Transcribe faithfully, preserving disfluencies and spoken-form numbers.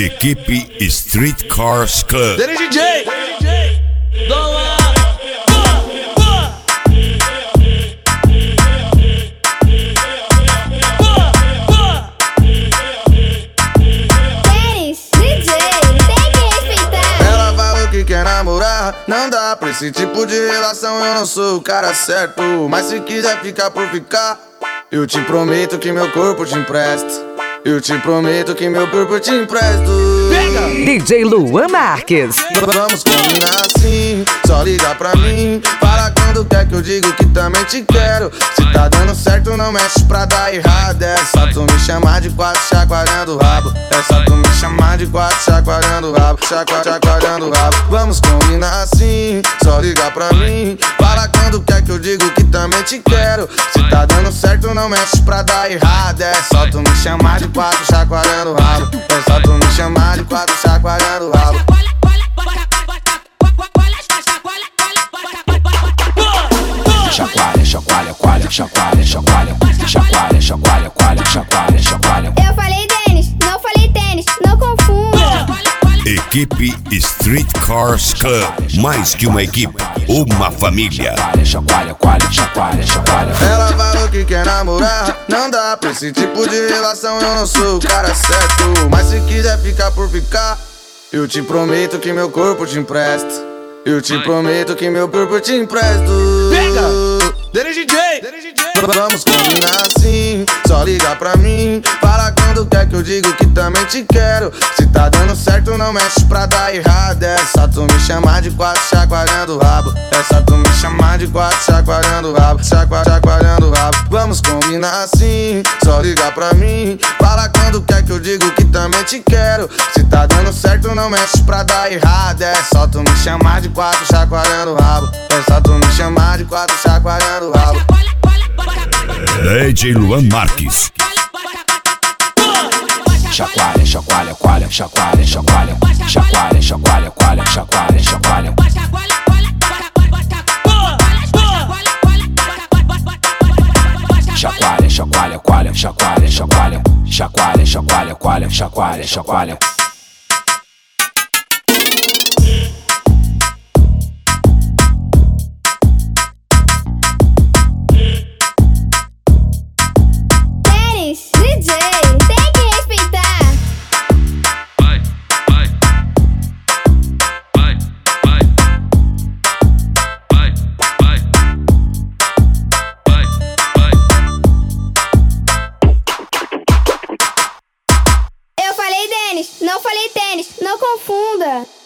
Equipe Street Cars Club. Ele D J, Dom lá. Quer namorar, não dá pra esse tipo de relação. Eu não sou o cara certo, mas se quiser ficar por ficar, eu te prometo que meu corpo te empresto. Eu te prometo que meu corpo te empresto. Pega! D J Luan Marques. Vamos combinar assim, só liga pra mim. Fala quando quer que eu digo que também te quero. Se tá dando certo não mexe pra dar errado. É só tu me chamar de quatro chacoalhando o rabo. É só tu me chamar de quatro chacoalhando o rabo. Chacoalhando, chacoalhando o rabo. Vamos combinar assim, só liga pra mim. Fala quando quer que eu digo que também te quero. Se tá dando certo não mexe pra dar errado. É só tu me chamar de quatro chacoalhando o rabo. É só tu me chamar de quatro chacoalhando o rabo. Chacoalha, chacoalha, coalha, chacoalha, chacoalha, chacoalha, chacoalha, coalha, chacoalha, chacoalha. Eu falei tênis, não falei tênis, não confunda. Equipe Street Cars Club. Mais que uma equipe, uma família. Chacoalha, coalha, chacoalha, chacoalha. Ela falou que quer namorar, não dá pra esse tipo de relação. Eu não sou o cara certo, mas se quiser ficar por ficar, eu te prometo que meu corpo te empresto. Eu te prometo que meu corpo te empresto. Pega! Dele D J, Vamos combinar assim, só liga pra mim. Fala quando quer que eu digo que também te quero. Se tá dando certo não mexe pra dar errado. É só tu me chamar de quatro chacoalhando o rabo. É só tu me chamar de quatro chacoalhando o rabo. Chacoalhando, chacoalhando o rabo. Vamos combinar assim, só liga pra mim. Fala quando quer que eu digo que também te quero. Se tá dando certo não mexe pra dar errado. É só tu me chamar de quatro chacoalhando o rabo. É só tu me chamar de quatro chacoalhando o rabo. D J Luan Marques. Chacoalha, chacoalha, coalha, chacoalha, chacoalha, chacoalha, chacoalha, coalha, chacoalha, chacoalha. Chacoalha, chacoalha, coalha, chacoalha, chacoalha, chacoalha, chacoalha, coalha, chacoalha, chacoalha. Não falei tênis, não confunda.